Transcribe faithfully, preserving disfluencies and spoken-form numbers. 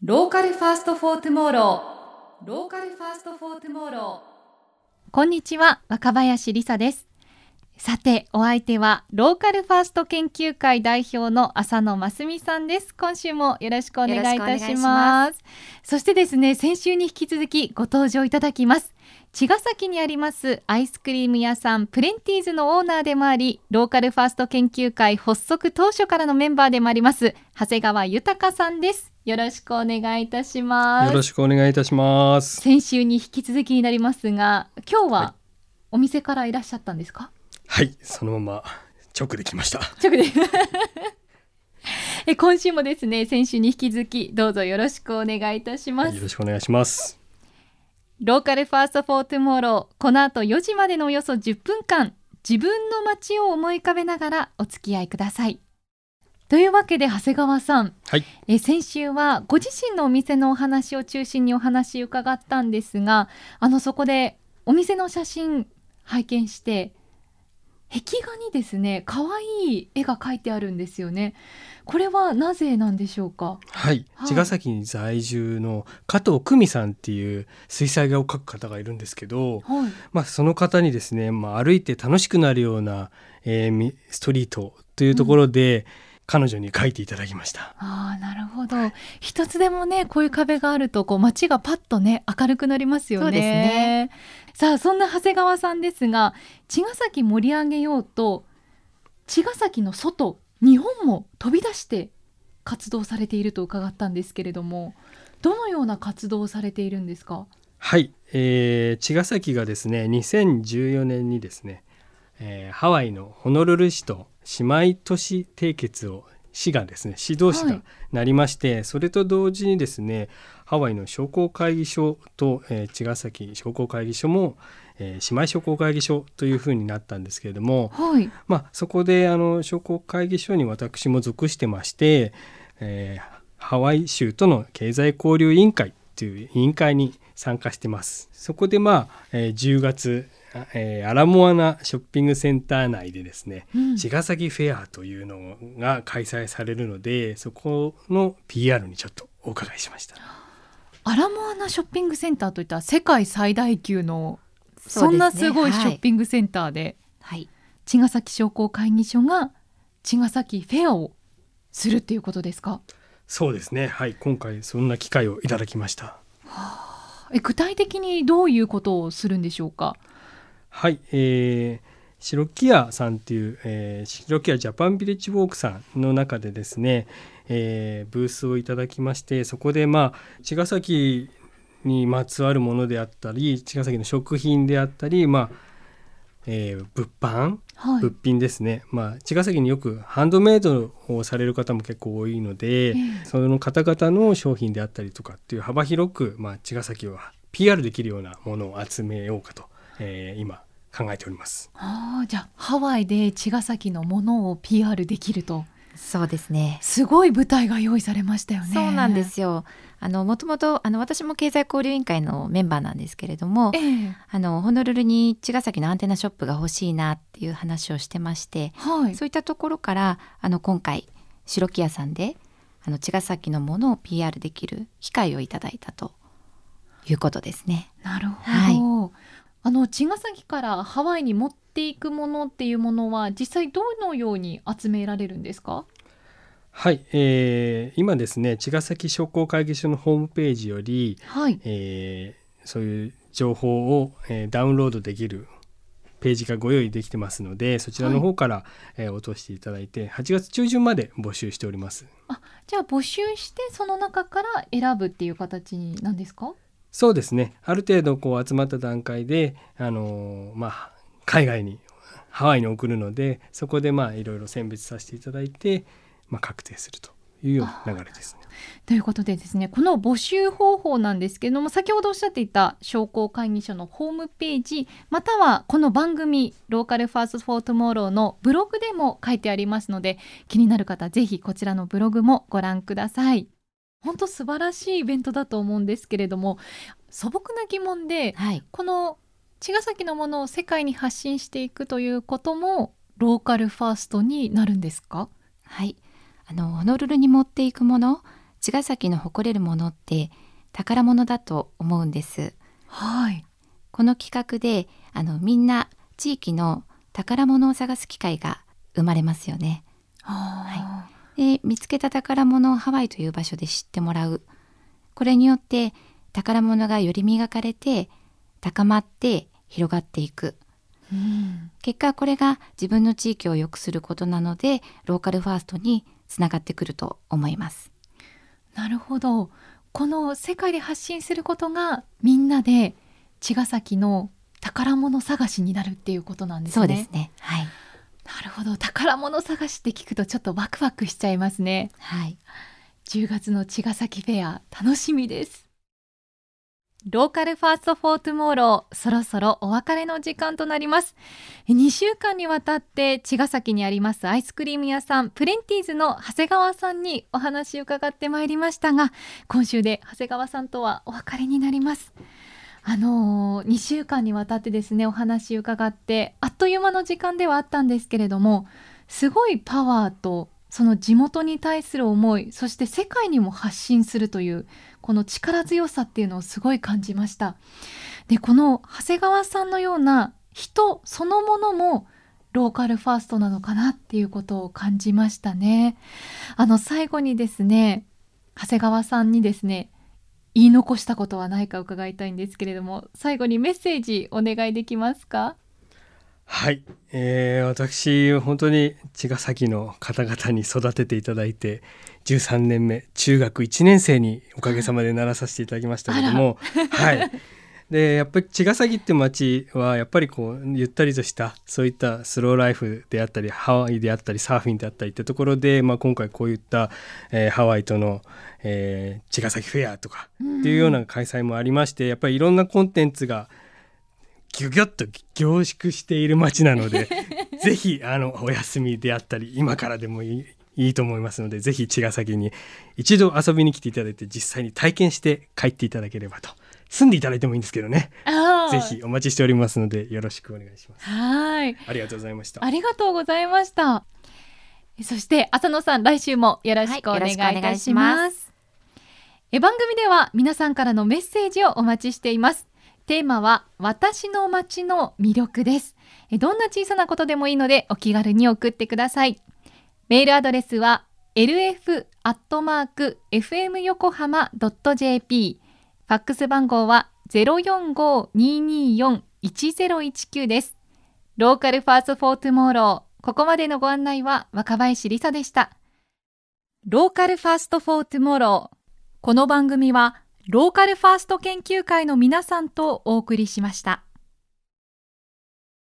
ローカルファーストフォートゥモローローカルファーストフォートゥモロー。 こんにちは、若林理沙です。さて、お相手はローカルファースト研究会代表の浅野真澄さんです。今週もよろしくお願いいたします。そしてですね、先週に引き続きご登場いただきます。茅ヶ崎にありますアイスクリーム屋さんプレンティーズのオーナーでもあり、ローカルファースト研究会発足当初からのメンバーでもあります長谷川豊さんです。よろしくお願いいたします。 よろしくお願いいたします。 先週に引き続きになりますが、今日はお店からいらっしゃったんですか？ はい、そのまま直で来ました。 直でえ今週もですね、先週に引き続きどうぞよろしくお願いいたします。 はい、よろしくお願いします。 ローカルファーストフォートゥモロー、この後よじまでのおよそじゅっぷんかん、自分の街を思い浮かべながらお付き合いください。というわけで長谷川さん、 はい、 え先週はご自身のお店のお話を中心にお話伺ったんですが、あのそこでお店の写真拝見して、壁画にですね、可愛い絵が描いてあるんですよね。これはなぜなんでしょうか？ はい、 はい、 茅ヶ崎に在住の加藤久美さんっていう水彩画を描く方がいるんですけど、 はい、 まあ、その方にですね、まあ、歩いて楽しくなるような、えー、ストリートというところで、うん、彼女に描いていただきました。 あー、なるほど。一つでもね、こういう壁があるとこう街がパッとね明るくなりますよね。 そうですね。 さあ、そんな長谷川さんですが、茅ヶ崎盛り上げようと茅ヶ崎の外、日本も飛び出して活動されていると伺ったんですけれども、どのような活動をされているんですか？ はい、えー、茅ヶ崎がですね、にせんじゅうよねんにですね、えー、ハワイのホノルル市と姉妹都市締結を市がですね、市同士がなりまして、はい、それと同時にですね、ハワイの商工会議所と、えー、茅ヶ崎商工会議所も、えー、姉妹商工会議所というふうになったんですけれども、 はい、 まあ、そこであの商工会議所に私も属してまして、えー、ハワイ州との経済交流委員会という委員会に参加してます。そこで、まあえー、じゅうがつ、えー、アラモアナショッピングセンター内でですね、うん、茅ヶ崎フェアというのが開催されるので、そこの ピーアール にちょっとお伺いしました。 アラモアナショッピングセンターといったら世界最大級の そ,、ね、そんなすごいショッピングセンターで、はい、茅ヶ崎商工会議所が茅ヶ崎フェアをするっていうことですか？ そうですね、はい、今回そんな機会をいただきました。 はあ、え具体的にどういうことをするんでしょうか？ はい、えー、白木屋さんっていう、えー、白木屋ジャパンビレッジウォークさんの中でですね、えー、ブースをいただきまして、そこで、まあ、茅ヶ崎にまつわるものであったり、茅ヶ崎の食品であったり、まあえー、物販、はい、物品ですね、まあ、茅ヶ崎によくハンドメイドをされる方も結構多いので、えー、その方々の商品であったりとかっていう幅広く、まあ、茅ヶ崎を ピーアール できるようなものを集めようかと、えー、今考えております。 あ、じゃあハワイで茅ヶ崎のものを ピーアール できると。 そうですね、 すごい舞台が用意されましたよね。 そうなんですよ。あのもともとあの私も経済交流委員会のメンバーなんですけれども、えー、あのホノルルに茅ヶ崎のアンテナショップが欲しいなっていう話をしてまして、はい、そういったところからあの今回白木屋さんであの茅ヶ崎のものを ピーアール できる機会をいただいたということですね。 なるほど、はい、あの茅ヶ崎からハワイに持っていくものっていうものは実際どのように集められるんですか？ はい、えー、今ですね、茅ヶ崎商工会議所のホームページより、はい、えー、そういう情報を、えー、ダウンロードできるページがご用意できてますので、そちらの方から、はい、えー、落としていただいてはちがつちゅうじゅんまで募集しております。 あ、じゃあ募集してその中から選ぶっていう形なんですか？ そうですね、ある程度こう集まった段階で、あのーまあ、海外にハワイに送るので、そこでまあいろいろ選別させていただいて、まあ、確定するというような流れですね。 ということでですね、この募集方法なんですけれども、先ほどおっしゃっていた商工会議所のホームページ、またはこの番組ローカルファーストフォートゥモローのブログでも書いてありますので、気になる方ぜひこちらのブログもご覧ください。本当素晴らしいイベントだと思うんですけれども、素朴な疑問で、はい、この茅ヶ崎のものを世界に発信していくということもローカルファーストになるんですか？ はい、あのホノルルに持っていくもの、 茅ヶ崎の誇れるものって宝物だと思うんです。 はい。 この企画であのみんな地域の宝物を探す機会が生まれますよね。 はい 、で見つけた宝物をハワイという場所で知ってもらう。これによって宝物がより磨かれて高まって広がっていく。 うん、 結果これが自分の地域を良くすることなのでローカルファーストにつながってくると思います。 なるほど。この世界で発信することがみんなで茅ヶ崎の宝物探しになるっていうことなんですね。 そうですね。はい。 なるほど。宝物探しって聞くとちょっとワクワクしちゃいますね。 はい。 じゅうがつの茅ヶ崎フェア楽しみです。ローカルファーストフォートゥモーロー、そろそろお別れの時間となります。にしゅうかんにわたって茅ヶ崎にありますアイスクリーム屋さんプレンティーズの長谷川さんにお話を伺ってまいりましたが、今週で長谷川さんとはお別れになります。あのー、にしゅうかんにわたってですねお話を伺ってあっという間の時間ではあったんですけれども、すごいパワーとその地元に対する思い、そして世界にも発信するというこの力強さっていうのをすごい感じました。で、この長谷川さんのような人そのものもローカルファーストなのかなっていうことを感じましたね。あの最後にですね、長谷川さんにですね言い残したことはないか伺いたいんですけれども、最後にメッセージお願いできますか？ はい、えー、私本当に茅ヶ崎の方々に育てていただいてじゅうさんねんめ中学いちねん生におかげさまでならさせていただきましたけどもはいでやっぱり茅ヶ崎って町はやっぱりこうゆったりとしたそういったスローライフであったりハワイであったりサーフィンであったりってところで、まあ、今回こういった、えー、ハワイとの、えー、茅ヶ崎フェアとかっていうような開催もありまして、やっぱりいろんなコンテンツがギュギュッと凝縮している街なのでぜひあのお休みであったり今からでもいい、いいと思いますので、ぜひ茅ヶ崎に一度遊びに来ていただいて実際に体験して帰っていただければと。住んでいただいてもいいんですけどね、ぜひお待ちしておりますのでよろしくお願いします。 はい、 ありがとうございました。 ありがとうございました。そして浅野さん、来週もよろしくお願いいたします。はい、え番組では皆さんからのメッセージをお待ちしています。テーマは私の街の魅力です。どんな小さなことでもいいのでお気軽に送ってください。メールアドレスは エルエフ アットマーク エフエム 横浜 ドット ジェーピー、 ファックス番号は ゼロよんごーにーにーよんいちゼロいちきゅう です。ローカルファーストフォートゥモーロー、ここまでのご案内は若林理沙でした。ローカルファーストフォートゥモーロー、この番組はローカルファースト研究会の皆さんとお送りしました。